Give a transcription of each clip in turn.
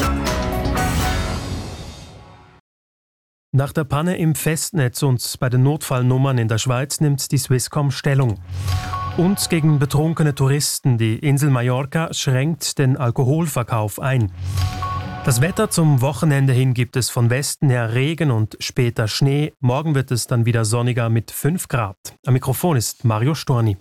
Nach der Panne im Festnetz und bei den Notfallnummern in der Schweiz nimmt die Swisscom Stellung. Und gegen betrunkene Touristen. Die Insel Mallorca schränkt den Alkoholverkauf ein. Das Wetter zum Wochenende hin gibt es von Westen her Regen und später Schnee. Morgen wird es dann wieder sonniger mit 5 Grad. Am Mikrofon ist Mario Storni.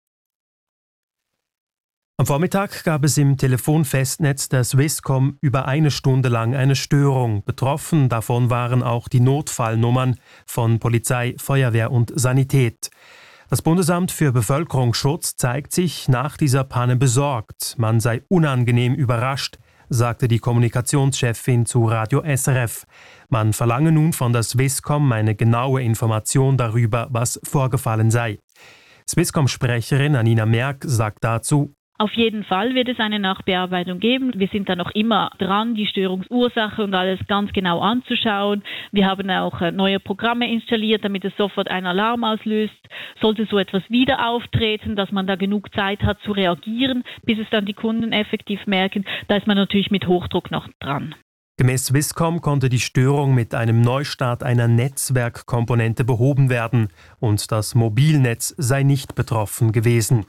Am Vormittag gab es im Telefonfestnetz der Swisscom über 1 Stunde lang eine Störung. Betroffen davon waren auch die Notfallnummern von Polizei, Feuerwehr und Sanität. Das Bundesamt für Bevölkerungsschutz zeigt sich nach dieser Panne besorgt. Man sei unangenehm überrascht, sagte die Kommunikationschefin zu Radio SRF. Man verlange nun von der Swisscom eine genaue Information darüber, was vorgefallen sei. Swisscom-Sprecherin Anina Merck sagt dazu: Auf jeden Fall wird es eine Nachbearbeitung geben. Wir sind da noch immer dran, die Störungsursache und alles ganz genau anzuschauen. Wir haben auch neue Programme installiert, damit es sofort einen Alarm auslöst. Sollte so etwas wieder auftreten, dass man da genug Zeit hat zu reagieren, bis es dann die Kunden effektiv merken, da ist man natürlich mit Hochdruck noch dran. Gemäß Swisscom konnte die Störung mit einem Neustart einer Netzwerkkomponente behoben werden und das Mobilnetz sei nicht betroffen gewesen.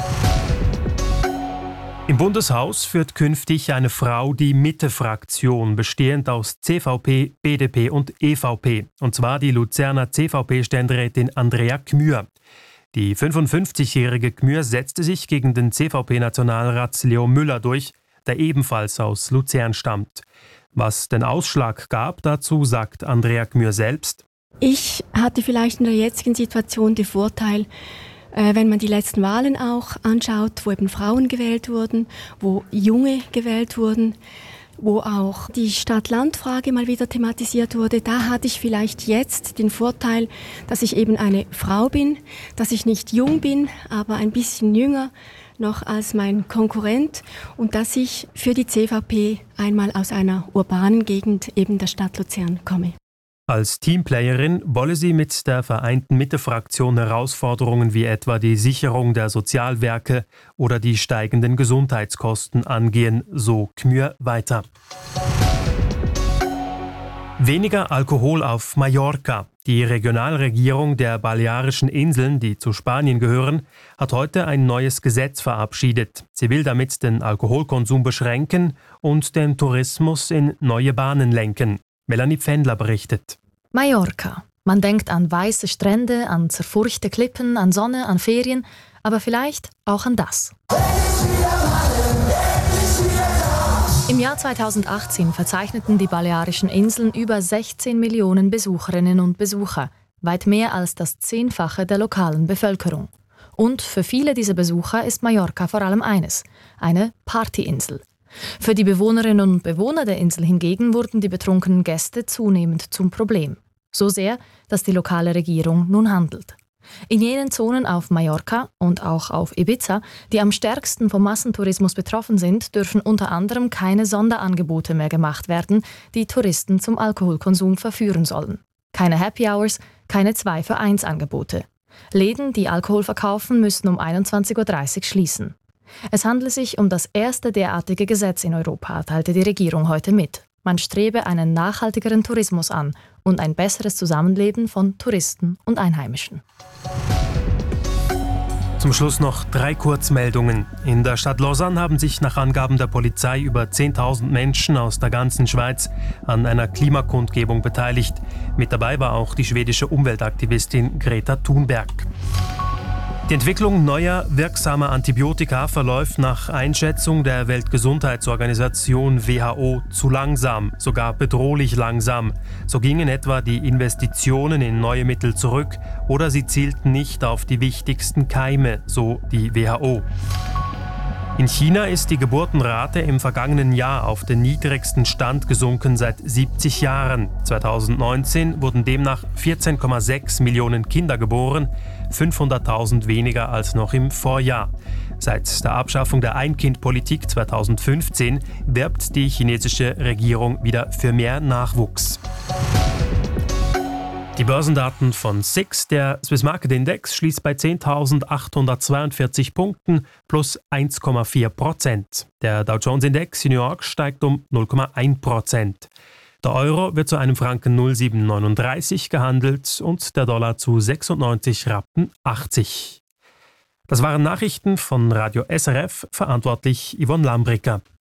Im Bundeshaus führt künftig eine Frau die Mitte-Fraktion, bestehend aus CVP, BDP und EVP. Und zwar die Luzerner CVP-Ständerätin Andrea Gmür. Die 55-jährige Gmür setzte sich gegen den CVP-Nationalrat Leo Müller durch, der ebenfalls aus Luzern stammt. Was den Ausschlag gab, dazu sagt Andrea Gmür selbst: Ich hatte vielleicht in der jetzigen Situation den Vorteil, wenn man die letzten Wahlen auch anschaut, wo eben Frauen gewählt wurden, wo Junge gewählt wurden, wo auch die Stadt-Land-Frage mal wieder thematisiert wurde, da hatte ich vielleicht jetzt den Vorteil, dass ich eben eine Frau bin, dass ich nicht jung bin, aber ein bisschen jünger noch als mein Konkurrent und dass ich für die CVP einmal aus einer urbanen Gegend eben der Stadt Luzern komme. Als Teamplayerin wolle sie mit der vereinten Mitte-Fraktion Herausforderungen wie etwa die Sicherung der Sozialwerke oder die steigenden Gesundheitskosten angehen, so Gmür weiter. Weniger Alkohol auf Mallorca. Die Regionalregierung der Balearischen Inseln, die zu Spanien gehören, hat heute ein neues Gesetz verabschiedet. Sie will damit den Alkoholkonsum beschränken und den Tourismus in neue Bahnen lenken. Melanie Pfändler berichtet. Mallorca. Man denkt an weiße Strände, an zerfurchte Klippen, an Sonne, an Ferien, aber vielleicht auch an das. Im Jahr 2018 verzeichneten die Balearischen Inseln über 16 Millionen Besucherinnen und Besucher, weit mehr als das 10-fache der lokalen Bevölkerung. Und für viele dieser Besucher ist Mallorca vor allem eines: eine Partyinsel. Für die Bewohnerinnen und Bewohner der Insel hingegen wurden die betrunkenen Gäste zunehmend zum Problem. So sehr, dass die lokale Regierung nun handelt. In jenen Zonen auf Mallorca und auch auf Ibiza, die am stärksten vom Massentourismus betroffen sind, dürfen unter anderem keine Sonderangebote mehr gemacht werden, die Touristen zum Alkoholkonsum verführen sollen. Keine Happy Hours, keine 2-für-1-Angebote. Läden, die Alkohol verkaufen, müssen um 21.30 Uhr schließen. Es handle sich um das erste derartige Gesetz in Europa, teilte die Regierung heute mit. Man strebe einen nachhaltigeren Tourismus an und ein besseres Zusammenleben von Touristen und Einheimischen. Zum Schluss noch 3 Kurzmeldungen. In der Stadt Lausanne haben sich nach Angaben der Polizei über 10.000 Menschen aus der ganzen Schweiz an einer Klimakundgebung beteiligt. Mit dabei war auch die schwedische Umweltaktivistin Greta Thunberg. Die Entwicklung neuer, wirksamer Antibiotika verläuft nach Einschätzung der Weltgesundheitsorganisation WHO zu langsam, sogar bedrohlich langsam. So gingen etwa die Investitionen in neue Mittel zurück oder sie zielten nicht auf die wichtigsten Keime, so die WHO. In China ist die Geburtenrate im vergangenen Jahr auf den niedrigsten Stand gesunken seit 70 Jahren. 2019 wurden demnach 14,6 Millionen Kinder geboren, 500.000 weniger als noch im Vorjahr. Seit der Abschaffung der Ein-Kind-Politik 2015 wirbt die chinesische Regierung wieder für mehr Nachwuchs. Die Börsendaten von SIX, der Swiss Market Index, schließt bei 10.842 Punkten plus 1,4%. Der Dow Jones Index in New York steigt um 0,1%. Der Euro wird zu einem Franken 0,739 gehandelt und der Dollar zu 96 Rappen 80. Das waren Nachrichten von Radio SRF, verantwortlich Yvonne Lambricker.